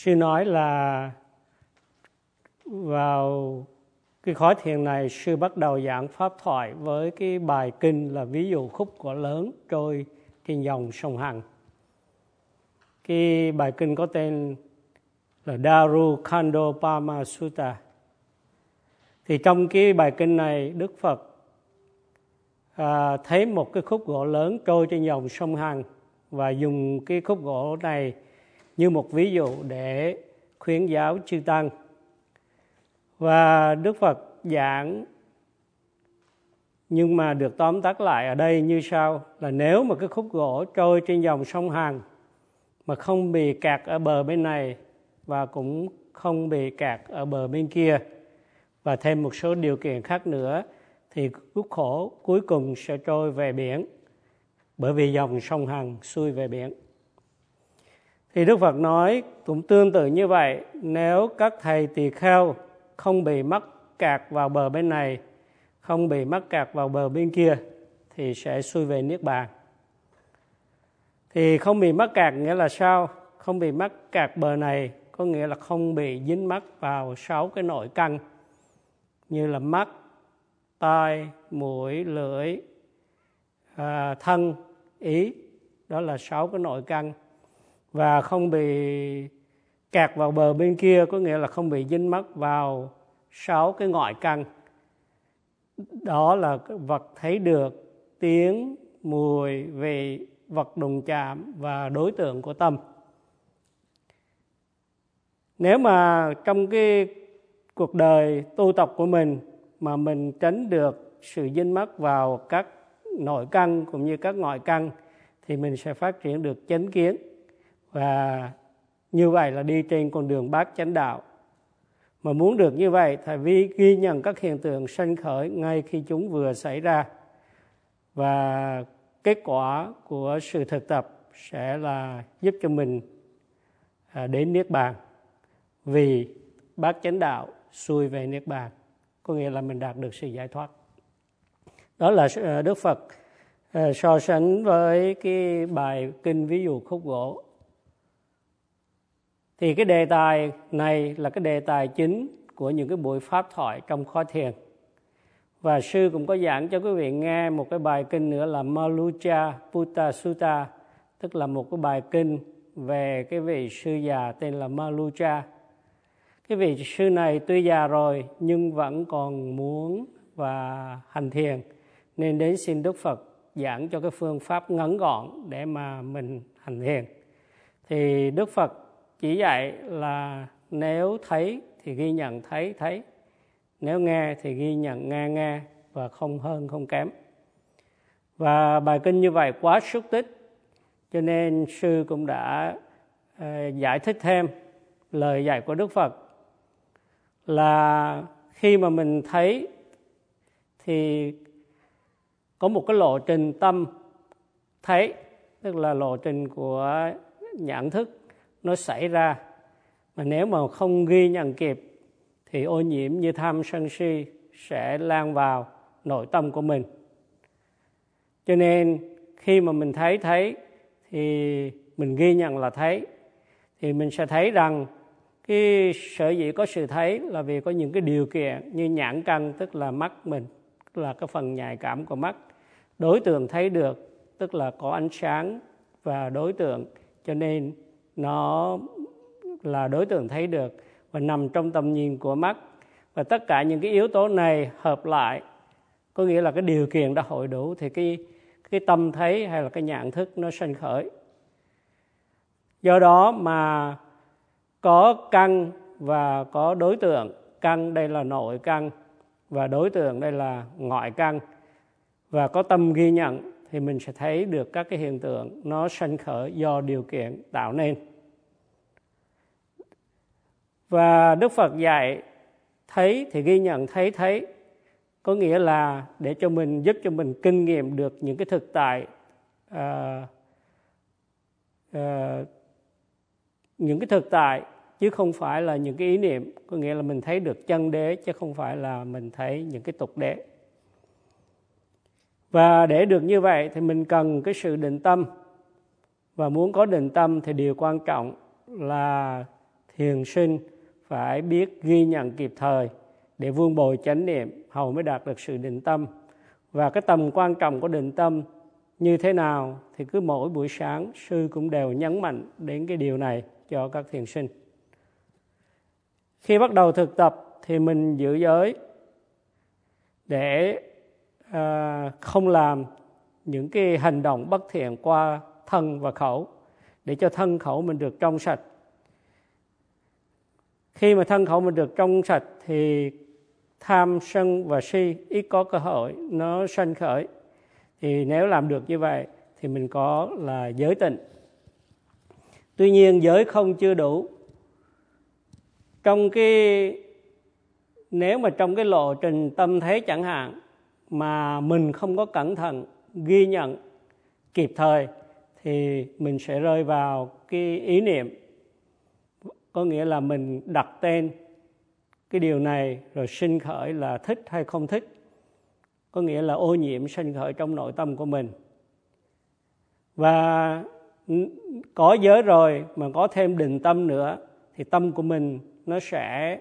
Sư nói là vào cái khóa thiền này, sư bắt đầu giảng pháp thoại với cái bài kinh là ví dụ khúc gỗ lớn trôi trên dòng sông Hằng. Cái bài kinh có tên là Daru Khando Pama Sutta. Thì trong cái bài kinh này, Đức Phật thấy một cái khúc gỗ lớn trôi trên dòng sông Hằng và dùng cái khúc gỗ này như một ví dụ để khuyến giáo chư tăng. Và Đức Phật giảng nhưng mà được tóm tắt lại ở đây như sau, là nếu mà cái khúc gỗ trôi trên dòng sông Hằng mà không bị kẹt ở bờ bên này và cũng không bị kẹt ở bờ bên kia và thêm một số điều kiện khác nữa, thì khúc gỗ cuối cùng sẽ trôi về biển, bởi vì dòng sông Hằng xuôi về biển. Thì Đức Phật nói cũng tương tự như vậy, nếu các thầy tỳ kheo không bị mắc kẹt vào bờ bên này, không bị mắc kẹt vào bờ bên kia, thì sẽ xuôi về Niết Bàn. Thì không bị mắc kẹt nghĩa là sao? Không bị mắc kẹt bờ này có nghĩa là không bị dính mắc vào 6 cái nội căn, như là mắt, tai, mũi, lưỡi, thân, ý. Đó là 6 cái nội căn. Và không bị kẹt vào bờ bên kia có nghĩa là không bị dính mắc vào 6 cái ngoại căn. Đó là vật thấy được, tiếng, mùi, vị, vật đụng chạm và đối tượng của tâm. Nếu mà trong cái cuộc đời tu tập của mình mà mình tránh được sự dính mắc vào các nội căn cũng như các ngoại căn, thì mình sẽ phát triển được chánh kiến. Và như vậy là đi trên con đường bát chánh đạo. Mà muốn được như vậy thì ghi nhận các hiện tượng sanh khởi ngay khi chúng vừa xảy ra. Và kết quả của sự thực tập sẽ là giúp cho mình đến Niết Bàn. Vì bát chánh đạo xuôi về Niết Bàn, có nghĩa là mình đạt được sự giải thoát. Đó là Đức Phật so sánh với cái bài kinh ví dụ khúc gỗ. Thì cái đề tài này là cái đề tài chính của những cái buổi pháp thoại trong khóa thiền. Và sư cũng có giảng cho quý vị nghe một cái bài kinh nữa là Malucha Putta Sutta, tức là một cái bài kinh về cái vị sư già tên là Malucha. Cái vị sư này tuy già rồi nhưng vẫn còn muốn và hành thiền, nên đến xin Đức Phật giảng cho cái phương pháp ngắn gọn để mà mình hành thiền. Thì Đức Phật chỉ dạy là nếu thấy thì ghi nhận thấy, nếu nghe thì ghi nhận nghe, và không hơn không kém. Và bài kinh như vậy quá xúc tích, cho nên sư cũng đã giải thích thêm lời dạy của Đức Phật là khi mà mình thấy thì có một cái lộ trình tâm thấy, tức là lộ trình của nhãn thức nó xảy ra. Mà nếu mà không ghi nhận kịp thì ô nhiễm như tham sân si sẽ lan vào nội tâm của mình. Cho nên khi mà mình thấy thì mình ghi nhận là thấy, thì mình sẽ thấy rằng cái sở dĩ có sự thấy là vì có những cái điều kiện như nhãn căn, tức là mắt mình, tức là cái phần nhạy cảm của mắt. Đối tượng thấy được, tức là có ánh sáng và đối tượng, cho nên nó là đối tượng thấy được và nằm trong tầm nhìn của mắt. Và tất cả những cái yếu tố này hợp lại, có nghĩa là cái điều kiện đã hội đủ, thì cái tâm thấy hay là cái nhãn thức nó sanh khởi. Do đó mà có căn và có đối tượng. Căn đây là nội căn và đối tượng đây là ngoại căn. Và có tâm ghi nhận thì mình sẽ thấy được các cái hiện tượng nó sanh khởi do điều kiện tạo nên. Và Đức Phật dạy thấy thì ghi nhận thấy, có nghĩa là để cho mình, giúp cho mình kinh nghiệm được những cái thực tại, những cái thực tại chứ không phải là những cái ý niệm. Có nghĩa là mình thấy được chân đế chứ không phải là mình thấy những cái tục đế. Và để được như vậy thì mình cần cái sự định tâm. Và muốn có định tâm thì điều quan trọng là thiền sinh phải biết ghi nhận kịp thời để vun bồi chánh niệm, hầu mới đạt được sự định tâm. Và cái tầm quan trọng của định tâm như thế nào thì cứ mỗi buổi sáng sư cũng đều nhấn mạnh đến cái điều này cho các thiền sinh. Khi bắt đầu thực tập thì mình giữ giới để không làm những cái hành động bất thiện qua thân và khẩu, để cho thân khẩu mình được trong sạch. Khi mà thân khẩu mình được trong sạch thì tham, sân và si ít có cơ hội nó sanh khởi. Thì nếu làm được như vậy thì mình có là giới tịnh. Tuy nhiên giới không chưa đủ. Nếu mà trong cái lộ trình tâm thế chẳng hạn mà mình không có cẩn thận ghi nhận kịp thời thì mình sẽ rơi vào cái ý niệm, có nghĩa là mình đặt tên cái điều này rồi sinh khởi là thích hay không thích, có nghĩa là ô nhiễm sinh khởi trong nội tâm của mình. Và có giới rồi mà có thêm định tâm nữa thì tâm của mình nó sẽ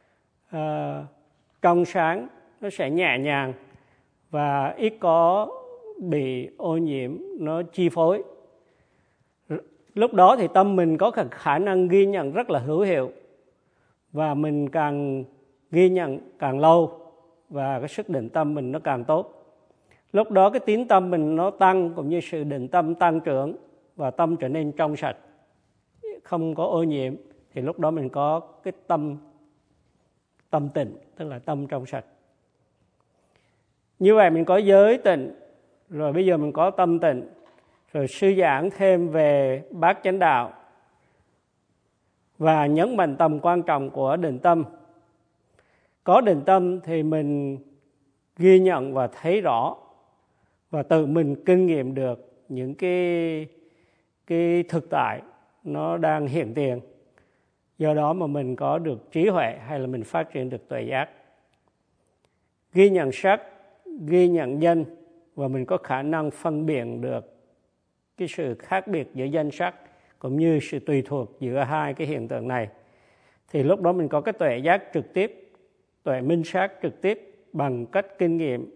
trong sáng, nó sẽ nhẹ nhàng và ít có bị ô nhiễm nó chi phối. Lúc đó thì tâm mình có khả năng ghi nhận rất là hữu hiệu, và mình càng ghi nhận càng lâu và cái sức định tâm mình nó càng tốt. Lúc đó cái tín tâm mình nó tăng, cũng như sự định tâm tăng trưởng và tâm trở nên trong sạch, không có ô nhiễm, thì lúc đó mình có cái tâm tịnh, tức là tâm trong sạch. Như vậy mình có giới tịnh, rồi bây giờ mình có tâm tịnh, rồi sư giảng thêm về bát chánh đạo và nhấn mạnh tầm quan trọng của định tâm. Có định tâm thì mình ghi nhận và thấy rõ, và tự mình kinh nghiệm được những cái thực tại nó đang hiện tiền. Do đó mà mình có được trí huệ hay là mình phát triển được tuệ giác. Ghi nhận sắc, ghi nhận danh, và mình có khả năng phân biệt được cái sự khác biệt giữa danh sắc cũng như sự tùy thuộc giữa hai cái hiện tượng này. Thì lúc đó mình có cái tuệ giác trực tiếp, tuệ minh sát trực tiếp bằng cách kinh nghiệm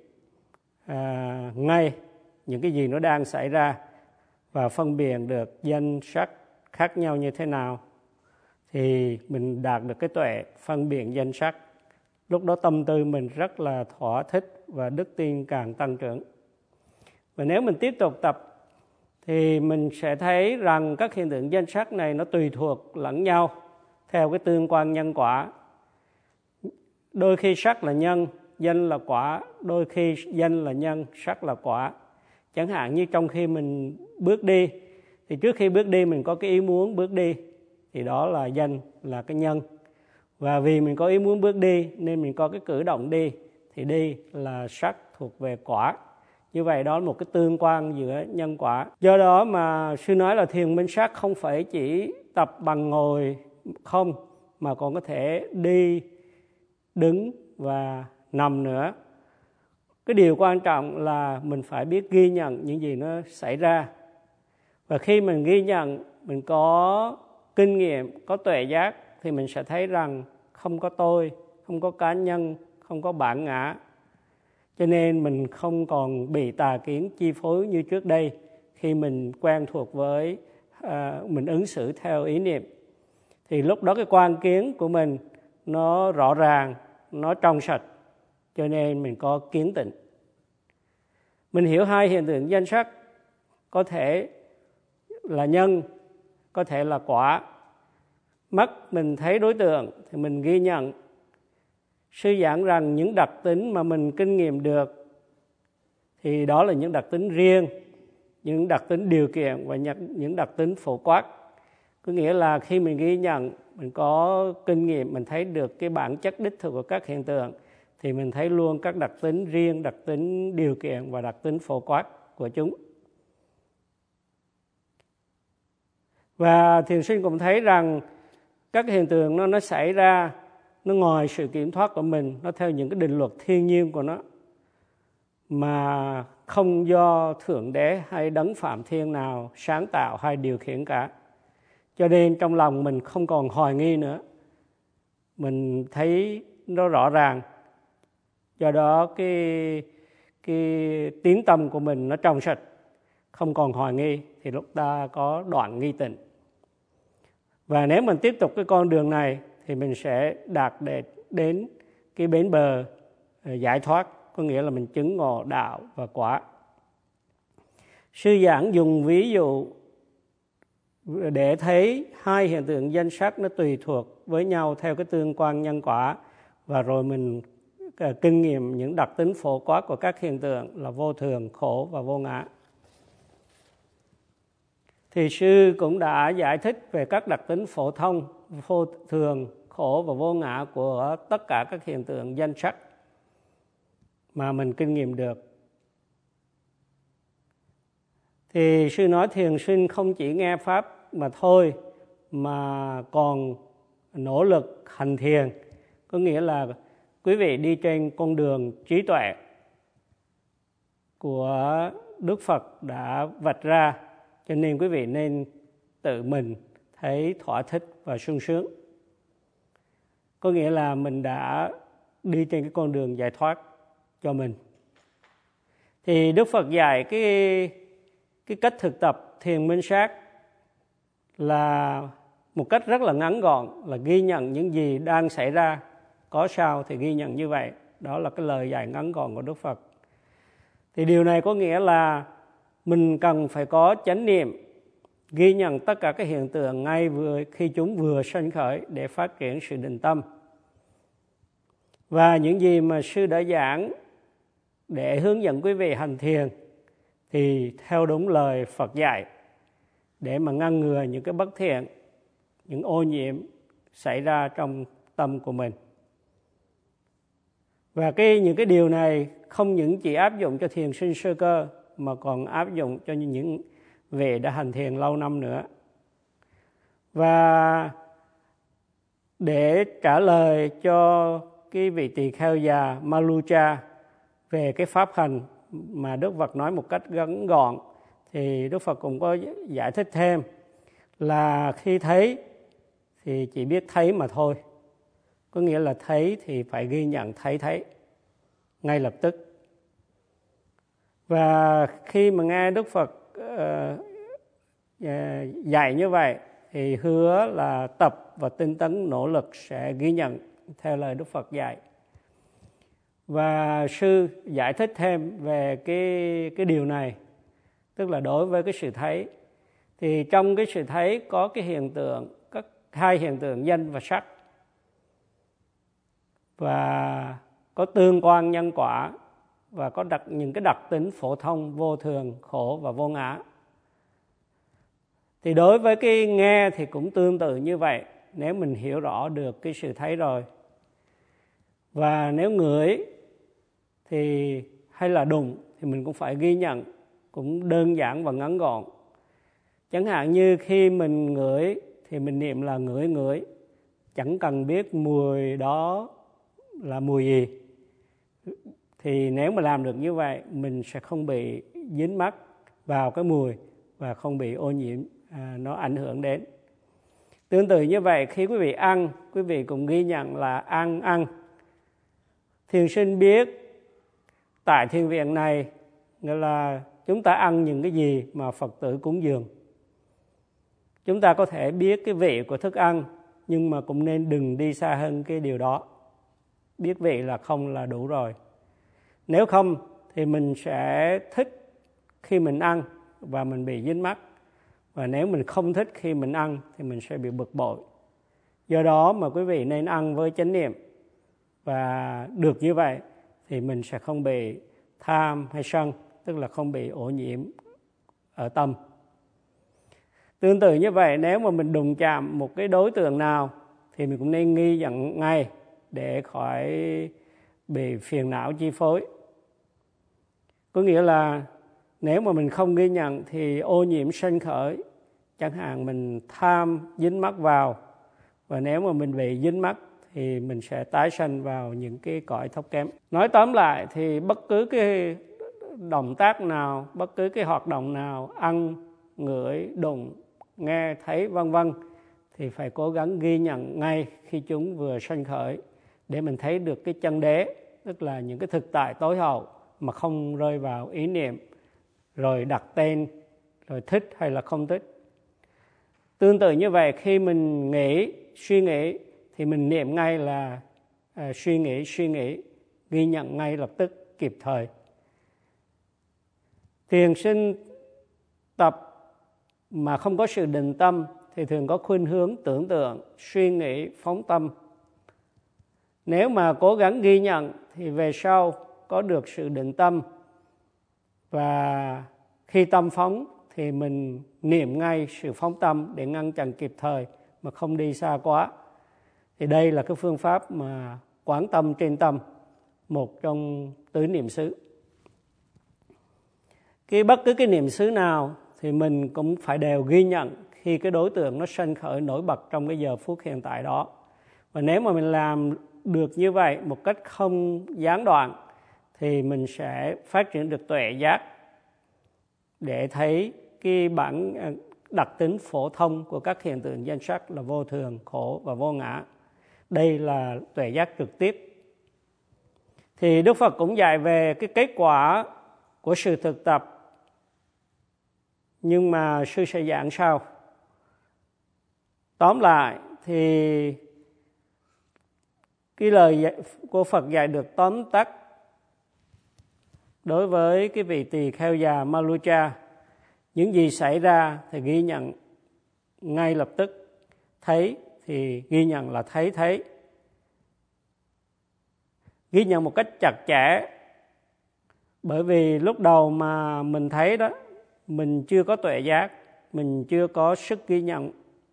ngay những cái gì nó đang xảy ra và phân biệt được danh sắc khác nhau như thế nào, thì mình đạt được cái tuệ phân biệt danh sắc. Lúc đó tâm tư mình rất là thỏa thích và đức tin càng tăng trưởng. Và nếu mình tiếp tục tập thì mình sẽ thấy rằng các hiện tượng danh sắc này nó tùy thuộc lẫn nhau theo cái tương quan nhân quả. Đôi khi sắc là nhân, danh là quả, đôi khi danh là nhân, sắc là quả. Chẳng hạn như trong khi mình bước đi, thì trước khi bước đi mình có cái ý muốn bước đi, thì đó là danh, là cái nhân. Và vì mình có ý muốn bước đi nên mình có cái cử động đi, thì đi là sắc thuộc về quả. Như vậy đó là một cái tương quan giữa nhân quả. Do đó mà sư nói là thiền minh sát không phải chỉ tập bằng ngồi không, mà còn có thể đi, đứng và nằm nữa. Cái điều quan trọng là mình phải biết ghi nhận những gì nó xảy ra. Và khi mình ghi nhận, mình có kinh nghiệm, có tuệ giác, thì mình sẽ thấy rằng không có tôi, không có cá nhân, không có bản ngã. Cho nên mình không còn bị tà kiến chi phối như trước đây khi mình quen thuộc với, mình ứng xử theo ý niệm. Thì lúc đó cái quan kiến của mình nó rõ ràng, nó trong sạch, cho nên mình có kiến tịnh. Mình hiểu hai hiện tượng danh sắc, có thể là nhân, có thể là quả. Mắt mình thấy đối tượng thì mình ghi nhận. Sư giảng rằng những đặc tính mà mình kinh nghiệm được thì đó là những đặc tính riêng, những đặc tính điều kiện và những đặc tính phổ quát. Có nghĩa là khi mình ghi nhận, mình có kinh nghiệm, mình thấy được cái bản chất đích thực của các hiện tượng, thì mình thấy luôn các đặc tính riêng, đặc tính điều kiện và đặc tính phổ quát của chúng. Và thiền sinh cũng thấy rằng các hiện tượng nó xảy ra, nó ngoài sự kiểm soát của mình, nó theo những cái định luật thiên nhiên của nó, mà không do Thượng Đế hay Đấng Phạm Thiên nào sáng tạo hay điều khiển cả. Cho nên trong lòng mình không còn hoài nghi nữa. Mình thấy nó rõ ràng. Do đó cái tiếng tâm của mình nó trong sạch, không còn hoài nghi, thì lúc ta có đoạn nghi tịnh. Và nếu mình tiếp tục cái con đường này thì mình sẽ đạt đến cái bến bờ giải thoát, có nghĩa là mình chứng ngộ đạo và quả. Sư giảng dùng ví dụ để thấy hai hiện tượng danh sắc nó tùy thuộc với nhau theo cái tương quan nhân quả, và rồi mình kinh nghiệm những đặc tính phổ quát của các hiện tượng là vô thường, khổ và vô ngã. Thì sư cũng đã giải thích về các đặc tính phổ thông, vô thường, khổ và vô ngã của tất cả các hiện tượng danh sắc mà mình kinh nghiệm được. Thì sư nói thiền sinh không chỉ nghe pháp mà thôi, mà còn nỗ lực hành thiền. Có nghĩa là quý vị đi trên con đường trí tuệ của Đức Phật đã vạch ra, cho nên quý vị nên tự mình thấy thỏa thích và sung sướng. Có nghĩa là mình đã đi trên cái con đường giải thoát cho mình. Thì Đức Phật dạy cái cách thực tập thiền minh sát là một cách rất là ngắn gọn, là ghi nhận những gì đang xảy ra, có sao thì ghi nhận như vậy. Đó là cái lời dạy ngắn gọn của Đức Phật. Thì điều này có nghĩa là mình cần phải có chánh niệm, ghi nhận tất cả các hiện tượng ngay khi chúng vừa sanh khởi để phát triển sự định tâm. Và những gì mà sư đã giảng để hướng dẫn quý vị hành thiền thì theo đúng lời Phật dạy, để mà ngăn ngừa những cái bất thiện, những ô nhiễm xảy ra trong tâm của mình. Và những cái điều này không những chỉ áp dụng cho thiền sinh sơ cơ, mà còn áp dụng cho những vị đã hành thiền lâu năm nữa. Và để trả lời cho cái vị tỳ kheo già Malucha về cái pháp hành mà Đức Phật nói một cách ngắn gọn, thì Đức Phật cũng có giải thích thêm là khi thấy thì chỉ biết thấy mà thôi. Có nghĩa là thấy thì phải ghi nhận thấy ngay lập tức. Và khi mà nghe Đức Phật dạy như vậy thì hứa là tập và tinh tấn nỗ lực sẽ ghi nhận theo lời Đức Phật dạy. Và sư giải thích thêm về cái điều này, tức là đối với cái sự thấy, thì trong cái sự thấy có cái hiện tượng, các hai hiện tượng danh và sắc, và có tương quan nhân quả, và có những cái đặc tính phổ thông vô thường, khổ và vô ngã. Thì đối với cái nghe thì cũng tương tự như vậy, nếu mình hiểu rõ được cái sự thấy rồi. Và nếu ngửi thì hay là đụng thì mình cũng phải ghi nhận, cũng đơn giản và ngắn gọn. Chẳng hạn như khi mình ngửi thì mình niệm là ngửi, chẳng cần biết mùi đó là mùi gì. Thì nếu mà làm được như vậy, mình sẽ không bị dính mắc vào cái mùi và không bị ô nhiễm nó ảnh hưởng đến. Tương tự như vậy, khi quý vị ăn, quý vị cũng ghi nhận là ăn. Thiền sinh biết tại thiền viện này nghĩa là chúng ta ăn những cái gì mà Phật tử cúng dường. Chúng ta có thể biết cái vị của thức ăn, nhưng mà cũng nên đừng đi xa hơn cái điều đó. Biết vị là không là đủ rồi. Nếu không thì mình sẽ thích khi mình ăn và mình bị dính mắc. Và nếu mình không thích khi mình ăn thì mình sẽ bị bực bội. Do đó mà quý vị nên ăn với chánh niệm. Và được như vậy thì mình sẽ không bị tham hay sân, tức là không bị ô nhiễm ở tâm. Tương tự như vậy, nếu mà mình đụng chạm một cái đối tượng nào thì mình cũng nên nghi nhận ngay để khỏi bị phiền não chi phối. Có nghĩa là nếu mà mình không ghi nhận thì ô nhiễm sanh khởi. Chẳng hạn mình tham dính mắc vào, và nếu mà mình bị dính mắc thì mình sẽ tái sanh vào những cái cõi thấp kém. Nói tóm lại thì bất cứ cái động tác nào, bất cứ cái hoạt động nào, ăn, ngửi, đụng, nghe, thấy vân vân, thì phải cố gắng ghi nhận ngay khi chúng vừa sanh khởi để mình thấy được cái chân đế, tức là những cái thực tại tối hậu mà không rơi vào ý niệm rồi đặt tên, rồi thích hay là không thích. Tương tự như vậy, khi mình suy nghĩ thì mình niệm ngay là suy nghĩ, ghi nhận ngay lập tức, kịp thời. Thiền sinh tập mà không có sự định tâm thì thường có khuynh hướng tưởng tượng, suy nghĩ, phóng tâm. Nếu mà cố gắng ghi nhận thì về sau có được sự định tâm, và khi tâm phóng thì mình niệm ngay sự phóng tâm để ngăn chặn kịp thời mà không đi xa quá. Thì đây là cái phương pháp mà quán tâm trên tâm, một trong tứ niệm xứ. Bất cứ cái niệm xứ nào thì mình cũng phải đều ghi nhận khi cái đối tượng nó sanh khởi nổi bật trong cái giờ phút hiện tại đó. Và nếu mà mình làm được như vậy một cách không gián đoạn thì mình sẽ phát triển được tuệ giác để thấy cái bản đặc tính phổ thông của các hiện tượng danh sắc là vô thường, khổ và vô ngã. Đây là tuệ giác trực tiếp. Thì Đức Phật cũng dạy về cái kết quả của sự thực tập, nhưng mà sư sẽ giảng sau. Tóm lại thì cái lời của Phật dạy được tóm tắt đối với cái vị tỳ kheo già Malucha. Những gì xảy ra thì ghi nhận ngay lập tức, thấy thì ghi nhận là thấy. Ghi nhận một cách chặt chẽ, bởi vì lúc đầu mà mình thấy đó, mình chưa có tuệ giác, mình chưa có sức ghi nhận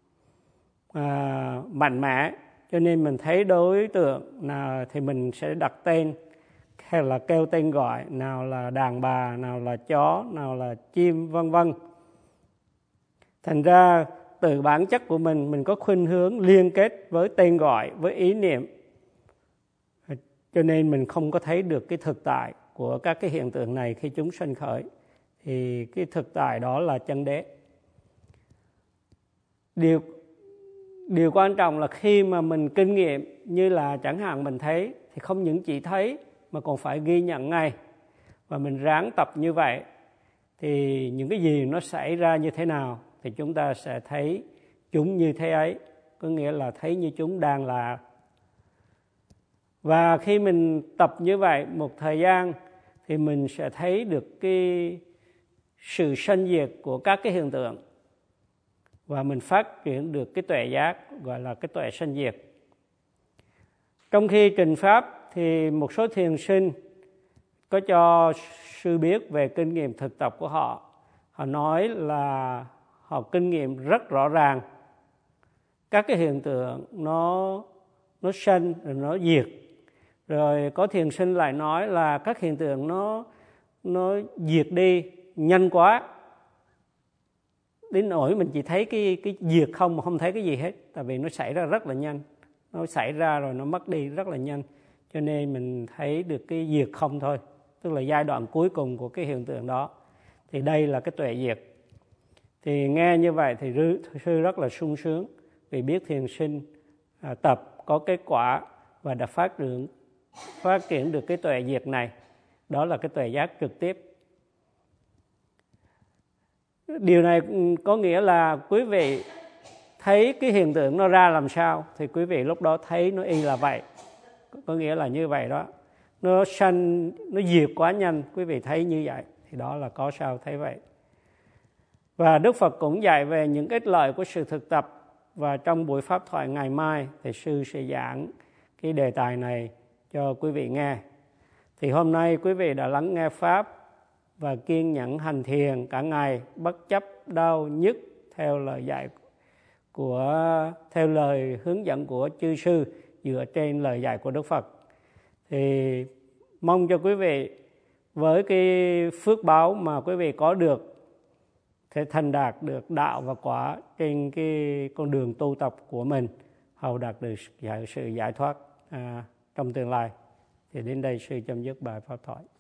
mạnh mẽ, cho nên mình thấy đối tượng nào thì mình sẽ đặt tên hay là kêu tên gọi, nào là đàn bà, nào là chó, nào là chim, vân vân. Thành ra từ bản chất của mình có khuynh hướng liên kết với tên gọi, với ý niệm, cho nên mình không có thấy được cái thực tại của các cái hiện tượng này khi chúng sanh khởi. Thì cái thực tại đó là chân đế. Điều quan trọng là khi mà mình kinh nghiệm, như là chẳng hạn mình thấy thì không những chỉ thấy mà còn phải ghi nhận ngay, và mình ráng tập như vậy thì những cái gì nó xảy ra như thế nào thì chúng ta sẽ thấy chúng như thế ấy, có nghĩa là thấy như chúng đang là. Và khi mình tập như vậy một thời gian thì mình sẽ thấy được cái sự sanh diệt của các cái hiện tượng, và mình phát triển được cái tuệ giác gọi là cái tuệ sanh diệt. Trong khi trình pháp thì một số thiền sinh có cho sư biết về kinh nghiệm thực tập của họ. Họ nói là họ kinh nghiệm rất rõ ràng các cái hiện tượng nó sanh rồi nó diệt. Rồi có thiền sinh lại nói là các hiện tượng nó diệt đi nhanh quá, đến nỗi mình chỉ thấy cái diệt không mà không thấy cái gì hết, tại vì nó xảy ra rất là nhanh, nó xảy ra rồi nó mất đi rất là nhanh, cho nên mình thấy được cái diệt không thôi, tức là giai đoạn cuối cùng của cái hiện tượng đó. Thì đây là cái tuệ diệt. Thì nghe như vậy thì sư rất là sung sướng, vì biết thiền sinh tập có kết quả và đã phát triển được cái tuệ diệt này. Đó là cái tuệ giác trực tiếp. Điều này có nghĩa là quý vị thấy cái hiện tượng nó ra làm sao thì quý vị lúc đó thấy nó y là vậy. Có nghĩa là như vậy đó. Nó sanh, nó diệt quá nhanh, quý vị thấy như vậy thì đó là có sao thấy vậy. Và Đức Phật cũng dạy về những ích lợi của sự thực tập, và trong buổi pháp thoại ngày mai thì sư sẽ giảng cái đề tài này cho quý vị nghe. Thì hôm nay quý vị đã lắng nghe pháp và kiên nhẫn hành thiền cả ngày, bất chấp đau nhức theo theo lời hướng dẫn của chư sư, dựa trên lời dạy của Đức Phật. Thì mong cho quý vị với cái phước báo mà quý vị có được sẽ thành đạt được đạo và quả trên cái con đường tu tập của mình, hầu đạt được sự giải thoát trong tương lai. Thì đến đây sư chấm dứt bài pháp thoại.